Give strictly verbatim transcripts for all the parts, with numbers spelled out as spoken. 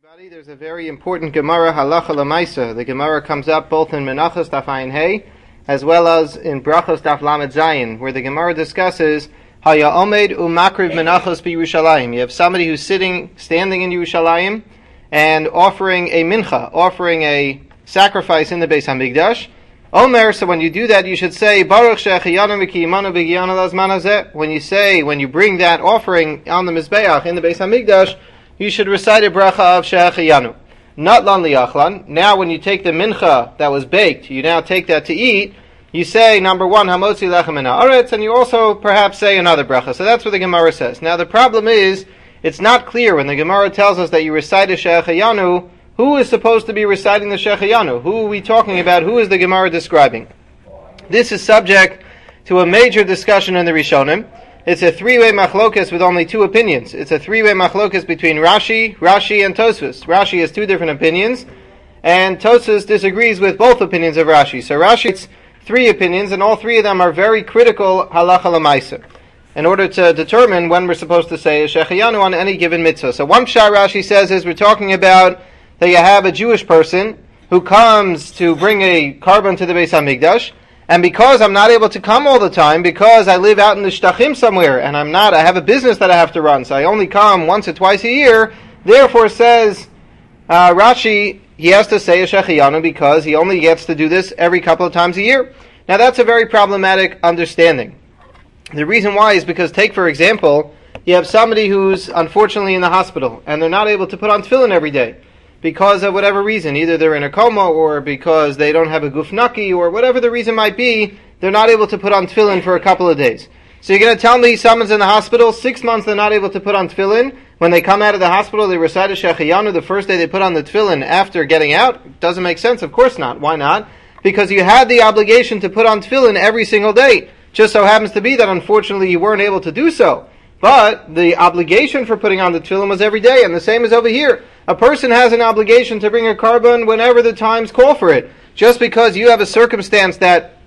Everybody, there's a very important Gemara halacha lemaisa. The Gemara comes up both in Menachos Daf Ayin Hey as well as in Brachos Daf Lamed Zayin, where the Gemara discusses Haya Omed Umakriv Menachos BeYerushalayim. You have somebody who's sitting, standing in Yerushalayim and offering a mincha, offering a sacrifice in the Beis Hamikdash. Omer, so when you do that, you should say Baruch She'echiyanu V'Kiyimanu B'Giyanu Lazman Hazeh. When you say, when you bring that offering on the Mizbeach in the Beis Hamikdash, you should recite a bracha of She'echiyanu. Not lan liyachlan. Now when you take the mincha that was baked, you now take that to eat, you say, number one, Hamotzi lechem min haaretz, and you also perhaps say another bracha. So that's what the Gemara says. Now the problem is, it's not clear when the Gemara tells us that you recite a She'echiyanu, who is supposed to be reciting the She'echiyanu? Who are we talking about? Who is the Gemara describing? This is subject to a major discussion in the Rishonim. It's a three-way machlokas with only two opinions. It's a three-way machlokas between Rashi, Rashi, and Tosfos. Rashi has two different opinions, and Tosfos disagrees with both opinions of Rashi. So Rashi has three opinions, and all three of them are very critical halacha l'maisa, in order to determine when we're supposed to say a She'echiyanu on any given mitzvah. So one pshat Rashi says is we're talking about that you have a Jewish person who comes to bring a carbon to the Beis Hamikdash, and because I'm not able to come all the time, because I live out in the Shtachim somewhere, and I'm not, I have a business that I have to run, so I only come once or twice a year, therefore says uh, Rashi, he has to say a She'echiyanu because he only gets to do this every couple of times a year. Now that's a very problematic understanding. The reason why is because, take for example, you have somebody who's unfortunately in the hospital, and they're not able to put on tefillin every day, because of whatever reason. Either they're in a coma, or because they don't have a guf naki, or whatever the reason might be, they're not able to put on tefillin for a couple of days. So you're going to tell me someone's in the hospital, six months they're not able to put on tefillin. When they come out of the hospital, they recite a She'echiyanu the first day they put on the tefillin after getting out? Doesn't make sense. Of course not. Why not? Because you had the obligation to put on tefillin every single day. Just so happens to be that unfortunately you weren't able to do so. But the obligation for putting on the tefillin was every day, and the same is over here. A person has an obligation to bring a carbon whenever the times call for it. Just because you have a circumstance that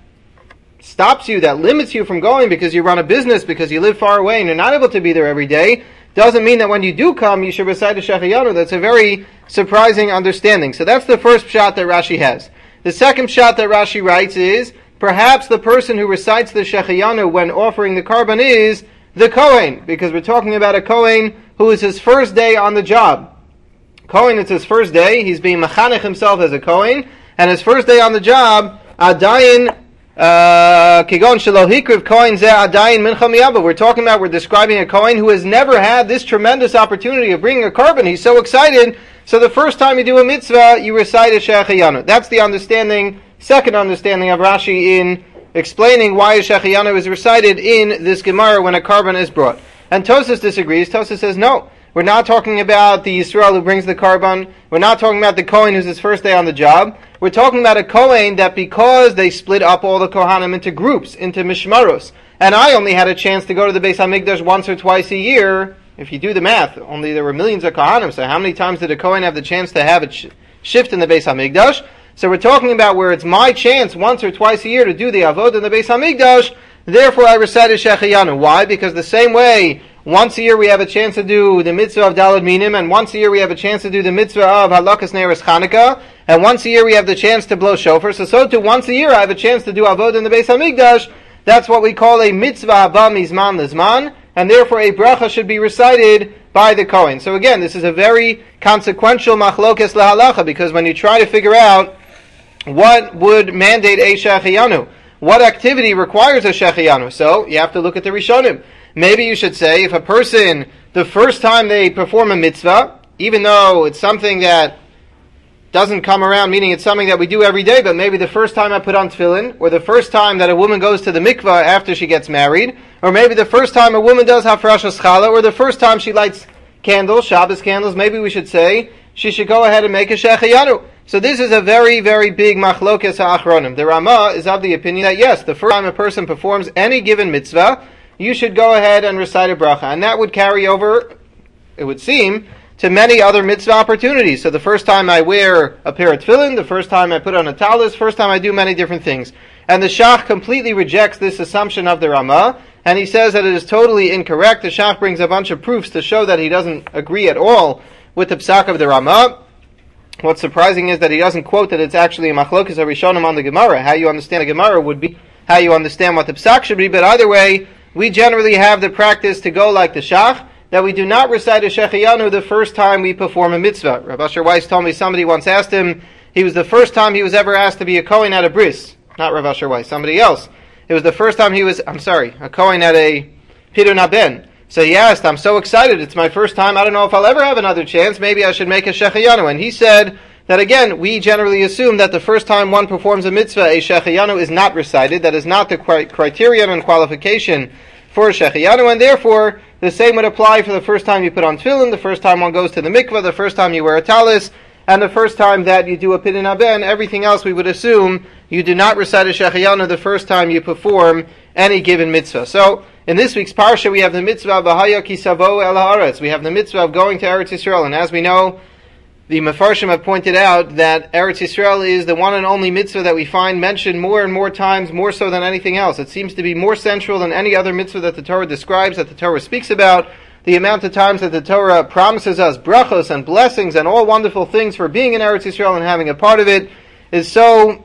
stops you, that limits you from going because you run a business, because you live far away and you're not able to be there every day, doesn't mean that when you do come, you should recite a She'echiyanu. That's a very surprising understanding. So that's the first pshat that Rashi has. The second pshat that Rashi writes is, perhaps the person who recites the She'echiyanu when offering the carbon is the Kohen, because we're talking about a Kohen who is his first day on the job. Kohen, it's his first day, he's being mechanech himself as a Kohen, and his first day on the job, Adayin, Kigon Shelo Hikriv Kohen Zeh Adayin Mincha Miyaba. We're talking about, we're describing a Kohen who has never had this tremendous opportunity of bringing a carbon. He's so excited, so the first time you do a mitzvah, you recite a She'echiyanu. That's the understanding, second understanding of Rashi in explaining why a She'echiyanu is recited in this Gemara when a carbon is brought. And Tosfos disagrees. Tosfos says no. We're not talking about the Yisrael who brings the carbon. We're not talking about the Kohen who's his first day on the job. We're talking about a Kohen that, because they split up all the Kohanim into groups, into Mishmaros, and I only had a chance to go to the Beis Hamikdash once or twice a year. If you do the math, only there were millions of Kohanim, so how many times did a Kohen have the chance to have it sh- shift in the Beis Hamikdash? So we're talking about where it's my chance once or twice a year to do the Avod in the Beis Hamikdash, therefore I recite a She'echiyanu. Why? Because the same way, once a year we have a chance to do the mitzvah of Daled Minim, and once a year we have a chance to do the mitzvah of Halakas Neiros Chanukah, and once a year we have the chance to blow shofar, so so too once a year I have a chance to do Avod in the Beis Hamikdash. That's what we call a mitzvah haba mizman lizman, and therefore a bracha should be recited by the Kohen. So again, this is a very consequential machlokes lahalacha, because when you try to figure out what would mandate a She'echiyanu, what activity requires a She'echiyanu, so you have to look at the Rishonim. Maybe you should say, if a person, the first time they perform a mitzvah, even though it's something that doesn't come around, meaning it's something that we do every day, but maybe the first time I put on tefillin, or the first time that a woman goes to the mikvah after she gets married, or maybe the first time a woman does hafrashas challah, or the first time she lights candles, Shabbos candles, maybe we should say, she should go ahead and make a She'echiyanu. So this is a very, very big machlokes ha'achronim. The Rama is of the opinion that yes, the first time a person performs any given mitzvah, you should go ahead and recite a bracha. And that would carry over, it would seem, to many other mitzvah opportunities. So the first time I wear a pair of tefillin, the first time I put on a talis, first time I do many different things. And the Shach completely rejects this assumption of the Rama, and he says that it is totally incorrect. The Shach brings a bunch of proofs to show that he doesn't agree at all with the Psak of the Ramah. What's surprising is that he doesn't quote that it's actually a Machlokes HaRishonim on the Gemara. How you understand the Gemara would be how you understand what the Psak should be, but either way, we generally have the practice to go like the Shach, that we do not recite a Shechiyanu the first time we perform a mitzvah. Rav Asher Weiss told me somebody once asked him, he was the first time he was ever asked to be a Kohen at a bris. Not Rav Asher Weiss, somebody else. It was the first time he was, I'm sorry, a Kohen at a Pidur Naben. So he asked, I'm so excited, it's my first time, I don't know if I'll ever have another chance, maybe I should make a Shechiyanu. And he said that again, we generally assume that the first time one performs a mitzvah, a Shechiyanu is not recited, that is not the criterion and qualification for a Shechiyanu, and therefore, the same would apply for the first time you put on tefillin, the first time one goes to the mikveh, the first time you wear a talis, and the first time that you do a pidyon haben. Everything else we would assume you do not recite a Shechiyanu the first time you perform any given mitzvah. So, in this week's parsha, we have the mitzvah of V'haya ki savo el haaretz. We have the mitzvah of going to Eretz Yisrael, and as we know, the Mefarshim have pointed out that Eretz Yisrael is the one and only mitzvah that we find mentioned more and more times, more so than anything else. It seems to be more central than any other mitzvah that the Torah describes, that the Torah speaks about. The amount of times that the Torah promises us brachos and blessings and all wonderful things for being in Eretz Yisrael and having a part of it is so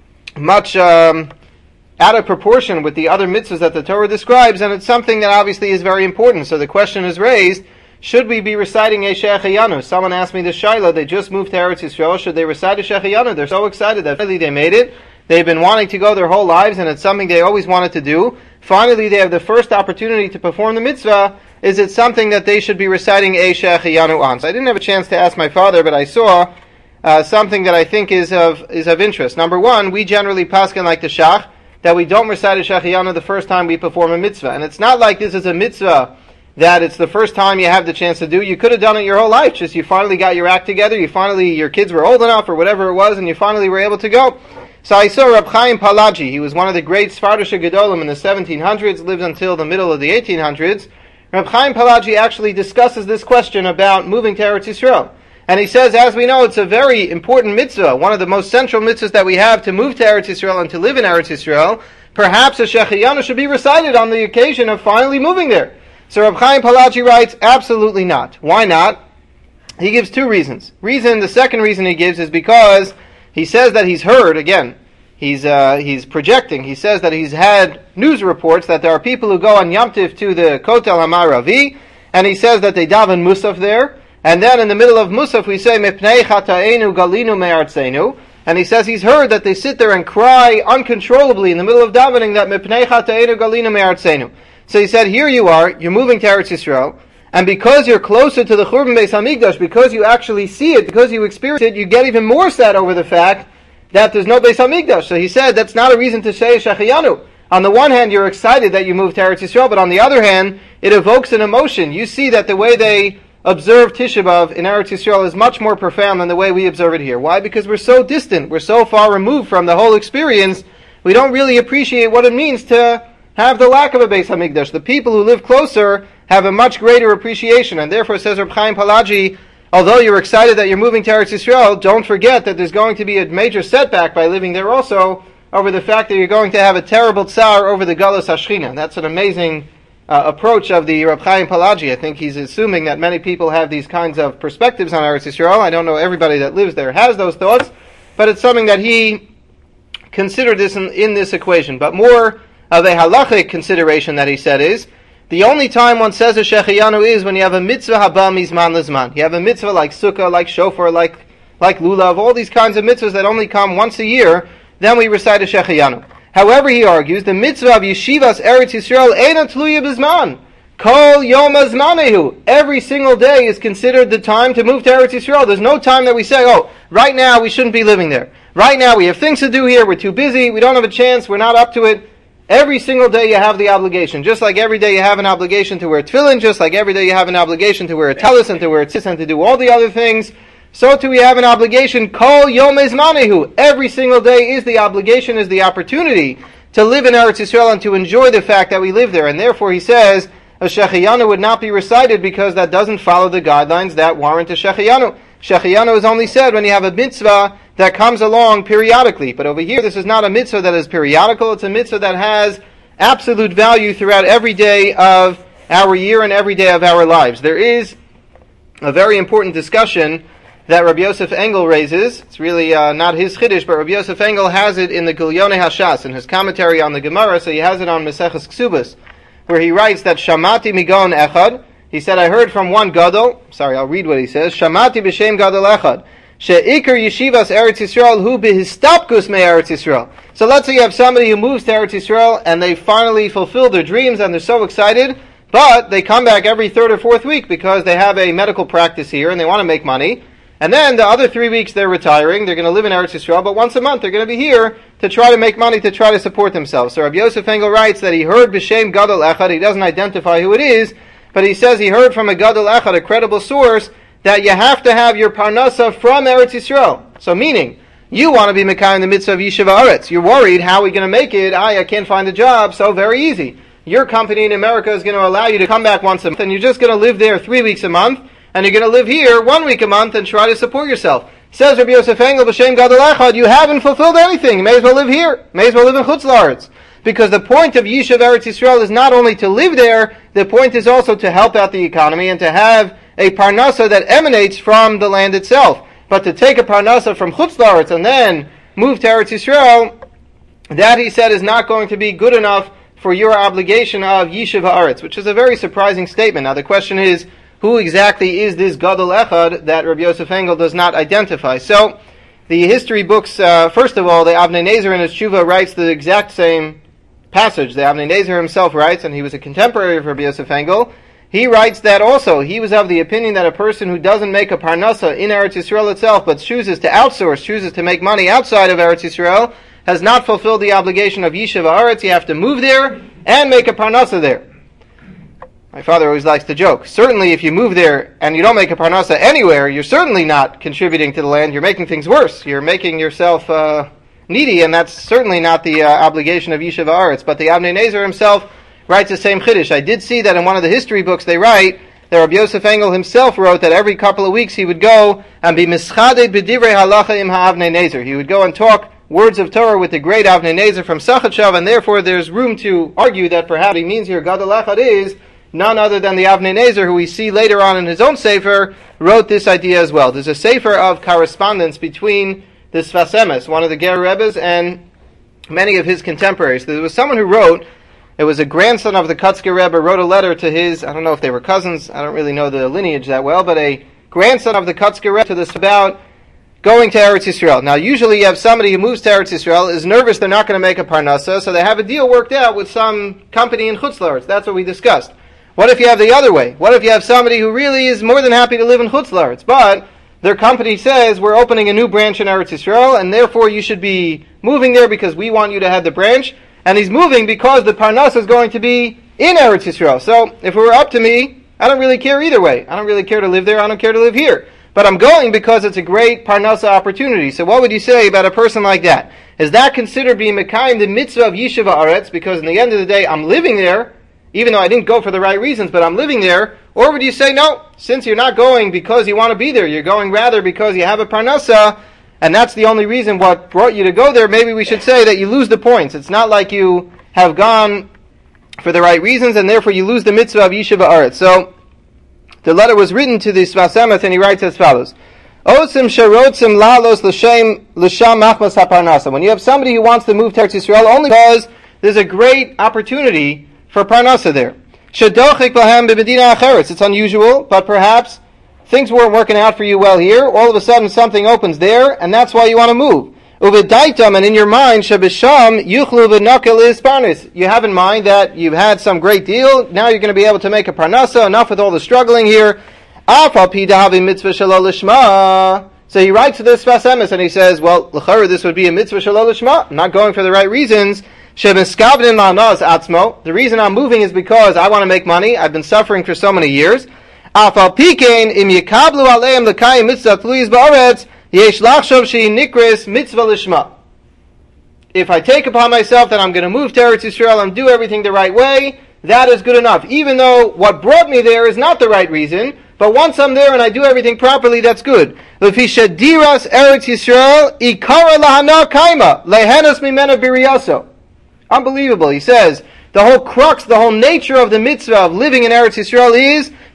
much um, out of proportion with the other mitzvahs that the Torah describes, and it's something that obviously is very important. So the question is raised, should we be reciting a Shechiyanu? Someone asked me this Shaila, they just moved to Eretz Yisrael, should they recite a Shechiyanu? They're so excited that finally they made it. They've been wanting to go their whole lives, and it's something they always wanted to do. Finally, they have the first opportunity to perform the mitzvah. Is it something that they should be reciting a Shechiyanu on? So I didn't have a chance to ask my father, but I saw uh, something that I think is of is of interest. Number one, we generally paskin like the Shach, that we don't recite a Shechiyanu the first time we perform a mitzvah. And it's not like this is a mitzvah that it's the first time you have the chance to do. You could have done it your whole life, just you finally got your act together, you finally, your kids were old enough or whatever it was, and you finally were able to go. So I saw Reb Chaim Palaji. He was one of the great Sfardish Gedolim in the seventeen hundreds, lived until the middle of the eighteen hundreds. Reb Chaim Palaji actually discusses this question about moving to Eretz Yisrael. And he says, as we know, it's a very important mitzvah, one of the most central mitzvahs that we have to move to Eretz Yisrael and to live in Eretz Yisrael. Perhaps a Shechiyanu should be recited on the occasion of finally moving there. So Reb Chaim Palaji writes, absolutely not. Why not? He gives two reasons. Reason, the second reason he gives is because he says that he's heard, again, he's uh, he's projecting, he says that he's had news reports that there are people who go on Yom Tiv to the Kotel HaMaravi, and he says that they daven Musaf there, and then in the middle of Musaf we say, Mipnei Chataenu Galinu Me'artzenu, and he says he's heard that they sit there and cry uncontrollably in the middle of davening that Mipnei Chataenu Galinu Me'artzenu. So he said, here you are, you're moving to Eretz Yisrael, and because you're closer to the Churban Beis Hamikdash, because you actually see it, because you experience it, you get even more sad over the fact that there's no Beis Hamikdash. So he said, that's not a reason to say a Shechiyanu. On the one hand, you're excited that you moved to Eretz Yisrael, but on the other hand, it evokes an emotion. You see that the way they observe Tisha B'Av in Eretz Yisrael is much more profound than the way we observe it here. Why? Because we're so distant, we're so far removed from the whole experience, we don't really appreciate what it means to have the lack of a Beis Hamikdash. The people who live closer have a much greater appreciation, and therefore, says Reb Chaim Palaji, although you're excited that you're moving to Eretz Yisrael, don't forget that there's going to be a major setback by living there also over the fact that you're going to have a terrible tsar over the Galus HaShechina. That's an amazing uh, approach of the Reb Chaim Palaji. I think he's assuming that many people have these kinds of perspectives on Eretz Yisrael. I don't know everybody that lives there has those thoughts, but it's something that he considered this in, in this equation. But more of a halachic consideration that he said is, the only time one says a Shechiyanu is when you have a mitzvah haba mizman lizman. You have a mitzvah like sukkah, like shofar, like like lulav, all these kinds of mitzvahs that only come once a year, then we recite a Shechiyanu. However, he argues, the mitzvah of yeshivas Eretz Yisrael eina tluya bizman. Kol yom azmanehu. Every single day is considered the time to move to Eretz Yisrael. There's no time that we say, oh, right now we shouldn't be living there. Right now we have things to do here, we're too busy, we don't have a chance, we're not up to it. Every single day you have the obligation. Just like every day you have an obligation to wear tefillin, just like every day you have an obligation to wear a talis and to wear a tzitz and to do all the other things, so too we have an obligation, kol yom ezmanehu. Every single day is the obligation, is the opportunity to live in Eretz Yisrael and to enjoy the fact that we live there. And therefore he says, a Shechiyanu would not be recited because that doesn't follow the guidelines that warrant a Shechiyanu. Shechiyanu is only said when you have a mitzvah that comes along periodically. But over here, this is not a mitzvah that is periodical. It's a mitzvah that has absolute value throughout every day of our year and every day of our lives. There is a very important discussion that Rabbi Yosef Engel raises. It's really uh, not his chiddush, but Rabbi Yosef Engel has it in the Gilyonei Hashas, in his commentary on the Gemara, so he has it on Maseches Ksubas, where he writes that Shamati migon echad, he said, I heard from one gadol, sorry, I'll read what he says, Shamati b'shem gadol echad, she'ikar yeshivas Eretz Yisrael hu b'histapkus me Eretz Yisrael. So let's say you have somebody who moves to Eretz Yisrael, and they finally fulfill their dreams, and they're so excited, but they come back every third or fourth week because they have a medical practice here, and they want to make money. And then the other three weeks they're retiring, they're going to live in Eretz Yisrael, but once a month they're going to be here to try to make money, to try to support themselves. So Rabbi Yosef Engel writes that he heard B'Shem Gadol Echad, he doesn't identify who it is, but he says he heard from a Gadol Echad, a credible source, that you have to have your Parnasa from Eretz Yisrael. So meaning, you want to be Mekayim in the midst of Yeshiva Aretz. You're worried, how are we going to make it? I, I can't find a job, so very easy. Your company in America is going to allow you to come back once a month, and you're just going to live there three weeks a month, and you're going to live here one week a month and try to support yourself. Says Rabbi Yosef Engel, B'Shem Gadol Echad, you haven't fulfilled anything. You may as well live here. May as well live in Chutz La'aretz. Because the point of Yishuv Eretz Yisrael is not only to live there, the point is also to help out the economy and to have a parnasa that emanates from the land itself. But to take a parnasa from Chutz La'aretz and then move to Eretz Yisrael, that, he said, is not going to be good enough for your obligation of Yishuv Haaretz, which is a very surprising statement. Now the question is, who exactly is this Gadol Echad that Rabbi Yosef Engel does not identify? So, the history books, uh, first of all, the Avnei Nezer in his Tshuva writes the exact same passage. The Avnei Nezer himself writes, and he was a contemporary of Rabbi Yosef Engel, he writes that also, he was of the opinion that a person who doesn't make a parnasa in Eretz Yisrael itself, but chooses to outsource, chooses to make money outside of Eretz Yisrael, has not fulfilled the obligation of Yishuv Haaretz. You have to move there and make a parnasa there. My father always likes to joke. Certainly if you move there and you don't make a parnasa anywhere, you're certainly not contributing to the land. You're making things worse. You're making yourself uh, needy, and that's certainly not the uh, obligation of Yishuv Haaretz. But the Avnei Nezer himself writes the same chiddush. I did see that in one of the history books they write that Rabbi Yosef Engel himself wrote that every couple of weeks he would go and be mischaded b'divrei halacha im ha'avnei Nezer. He would go and talk words of Torah with the great Avnei Nezer from Sachachav, and therefore there's room to argue that perhaps he means here Gadol Echad is none other than the Avnei Nezer, who we see later on in his own sefer, wrote this idea as well. There's a sefer of correspondence between the Sfas Emes, one of the Ger Rebbes, and many of his contemporaries. There was someone who wrote, it was a grandson of the Kotzker Rebbe, wrote a letter to his, I don't know if they were cousins, I don't really know the lineage that well, but a grandson of the Kotzker Rebbe to this about going to Eretz Yisrael. Now, usually you have somebody who moves to Eretz Yisrael, is nervous they're not going to make a parnasa, so they have a deal worked out with some company in Chutz La'aretz. That's what we discussed. What if you have the other way? What if you have somebody who really is more than happy to live in Chutz La'aretz, but their company says, we're opening a new branch in Eretz Yisrael, and therefore you should be moving there because we want you to have the branch, and he's moving because the parnasa is going to be in Eretz Yisrael. So, if it were up to me, I don't really care either way. I don't really care to live there, I don't care to live here. But I'm going because it's a great parnasa opportunity. So what would you say about a person like that? Is that considered being Mekayim the mitzvah of Yishuv Haaretz? Because in the end of the day, I'm living there, even though I didn't go for the right reasons, but I'm living there. Or would you say, no, since you're not going because you want to be there, you're going rather because you have a parnasa, and that's the only reason what brought you to go there, maybe we should say that you lose the points. It's not like you have gone for the right reasons, and therefore you lose the mitzvah of Yishuv Haaretz. So, the letter was written to the Sfas Emes, and he writes as follows. Osim sherotzim lalos l'shem l'sham machmas haparnasa. When you have somebody who wants to move to Eretz Yisrael only because there's a great opportunity for parnasa there. Shedochik lahem b'medina acheretz. It's unusual, but perhaps things weren't working out for you well here. All of a sudden something opens there, and that's why you want to move. Uvedaitam, and in your mind, shebisham yuchlu v'nakel is parnas. You have in mind that you've had some great deal. Now you're going to be able to make a parnasa. Enough with all the struggling here. Afal pi dahavi mitzvah shelo lishma. So he writes to this Sfas Emes and he says, well, l'chara, this would be a mitzvah shelo lishma. I'm not going for the right reasons. Shebeskavnin ma'anaz atzmo. The reason I'm moving is because I want to make money. I've been suffering for so many years. Afal pikein im yekablu aleim l'kayim mitzvah tluyiz ba'aretz. Yesh lachshov shehi nikris mitzvah lishma. If I take upon myself that I'm going to move to Eretz Yisrael and do everything the right way, that is good enough. Even though what brought me there is not the right reason, but once I'm there and I do everything properly, that's good. Lefi shediras Eretz Yisrael ikara lahana kaima lehenas mimena biriyaso. Unbelievable. He says, the whole crux, the whole nature of the mitzvah of living in Eretz Yisrael is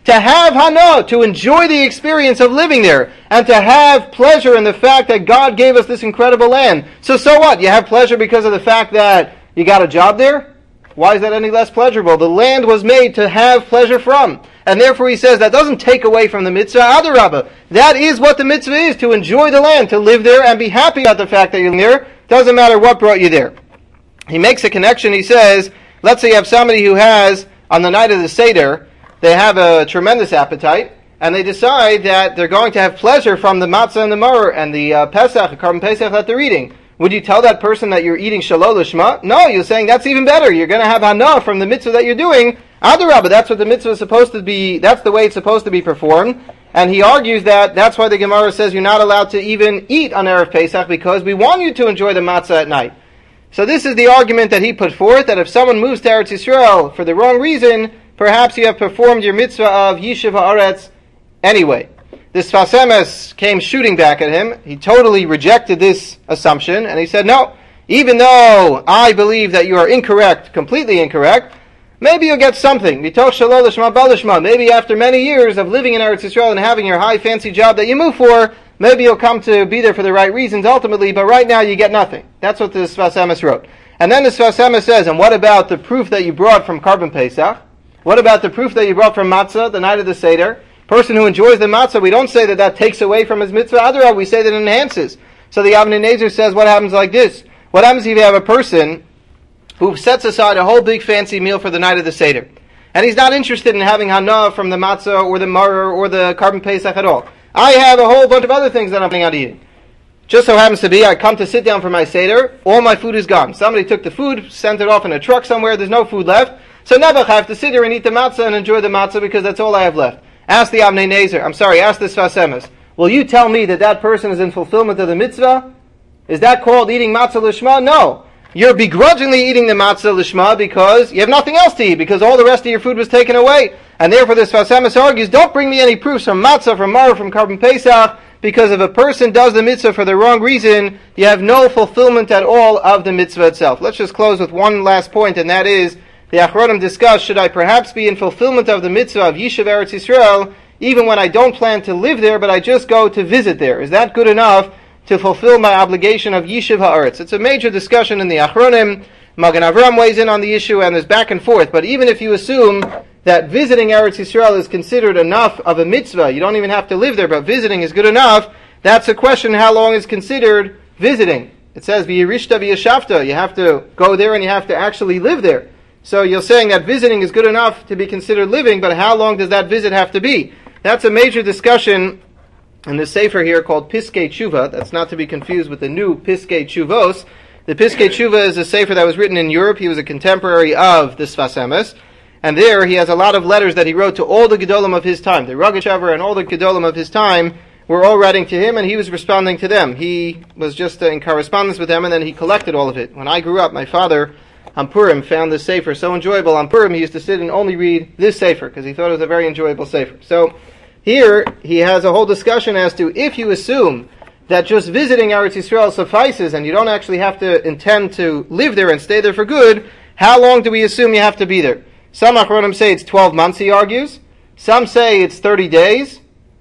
To have hana, to enjoy the experience of living there, and to have pleasure in the fact that God gave us this incredible land. So, so what? You have pleasure because of the fact that you got a job there? Why is that any less pleasurable? The land was made to have pleasure from. And therefore he says that doesn't take away from the mitzvah. Adarabah. That is what the mitzvah is, to enjoy the land, to live there and be happy about the fact that you're there. Doesn't matter what brought you there. He makes a connection. He says, let's say you have somebody who has, on the night of the Seder, they have a tremendous appetite, and they decide that they're going to have pleasure from the matzah and the maror and the uh, Pesach, the carbon Pesach that they're eating. Would you tell that person that you're eating shalol lishma? No, you're saying that's even better. You're going to have hana from the mitzvah that you're doing. Adarabah, that's what the mitzvah is supposed to be, that's the way it's supposed to be performed. And he argues that that's why the Gemara says you're not allowed to even eat on Erev Pesach, because we want you to enjoy the matzah at night. So this is the argument that he put forth, that if someone moves to Eretz Yisrael for the wrong reason, perhaps you have performed your mitzvah of Yishuv Haaretz anyway. This Sfas Emes came shooting back at him. He totally rejected this assumption, and he said, no, even though I believe that you are incorrect, completely incorrect, maybe you'll get something. Mitoch shalol lishma bal lishma. Maybe after many years of living in Eretz Yisrael and having your high fancy job that you move for, maybe you'll come to be there for the right reasons ultimately, but right now you get nothing. That's what the Sfas Emes wrote. And then the Sfas Emes says, and what about the proof that you brought from Carbon Pesach? What about the proof that you brought from matzah, the night of the Seder? Person who enjoys the matzah, we don't say that that takes away from his mitzvah. Adarabah, we say that it enhances. So the Avnei Nezer says, what happens like this? What happens if you have a person who sets aside a whole big fancy meal for the night of the Seder, and he's not interested in having hana from the matzah or the maror or the carbon Pesach at all? I have a whole bunch of other things that I'm planning on eating. Just so happens to be, I come to sit down for my Seder, all my food is gone. Somebody took the food, sent it off in a truck somewhere, there's no food left. So Nebuch, I have to sit here and eat the matzah and enjoy the matzah because that's all I have left. Ask the Avnei Nezer, I'm sorry, ask the Sfas Emes. Will you tell me that that person is in fulfillment of the mitzvah? Is that called eating matzah lishma? No. You're begrudgingly eating the matzah lishma because you have nothing else to eat, because all the rest of your food was taken away. And therefore the Sfas Emes argues, don't bring me any proofs from matzah, from maror, from carbon Pesach, because if a person does the mitzvah for the wrong reason, you have no fulfillment at all of the mitzvah itself. Let's just close with one last point, and that is, the Achronim discuss, should I perhaps be in fulfillment of the mitzvah of Yishuv Eretz Yisrael, even when I don't plan to live there, but I just go to visit there? Is that good enough to fulfill my obligation of Yishuv Haaretz? It's a major discussion in the Achronim. Magen Avram weighs in on the issue, and there's back and forth. But even if you assume that visiting Eretz Yisrael is considered enough of a mitzvah, you don't even have to live there, but visiting is good enough, that's a question how long is considered visiting. It says, v'yirishta v'yashavta, you have to go there and you have to actually live there. So you're saying that visiting is good enough to be considered living, but how long does that visit have to be? That's a major discussion in the sefer here called Piskei Tshuva. That's not to be confused with the new Piskei Tshuvos. The Piskei Tshuva is a sefer that was written in Europe. He was a contemporary of the Sfas Emes. And there he has a lot of letters that he wrote to all the Gedolim of his time. The Rogatchover and all the Gedolim of his time were all writing to him, and he was responding to them. He was just uh, in correspondence with them, and then he collected all of it. When I grew up, my father on Purim found this sefer so enjoyable. On Purim, he used to sit and only read this sefer because he thought it was a very enjoyable sefer. So here he has a whole discussion as to if you assume that just visiting Eretz Yisrael suffices and you don't actually have to intend to live there and stay there for good, how long do we assume you have to be there? Some Achronim say it's twelve months, he argues. Some say it's thirty days.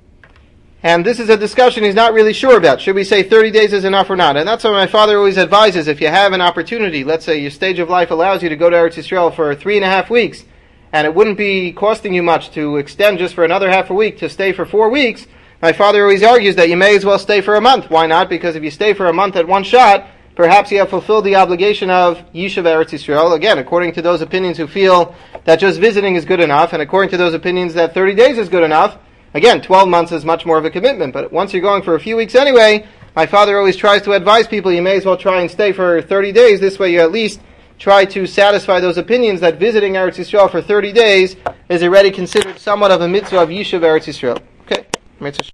And this is a discussion he's not really sure about. Should we say thirty days is enough or not? And that's what my father always advises. If you have an opportunity, let's say your stage of life allows you to go to Eretz Yisrael for three and a half weeks, and it wouldn't be costing you much to extend just for another half a week to stay for four weeks, my father always argues that you may as well stay for a month. Why not? Because if you stay for a month at one shot, perhaps you have fulfilled the obligation of Yishuv Eretz Yisrael. Again, according to those opinions who feel that just visiting is good enough, and according to those opinions that thirty days is good enough. Again, twelve months is much more of a commitment, but once you're going for a few weeks anyway, my father always tries to advise people you may as well try and stay for thirty days. This way you at least try to satisfy those opinions that visiting Eretz Yisrael for thirty days is already considered somewhat of a mitzvah of Yishuv Eretz Yisrael. Okay.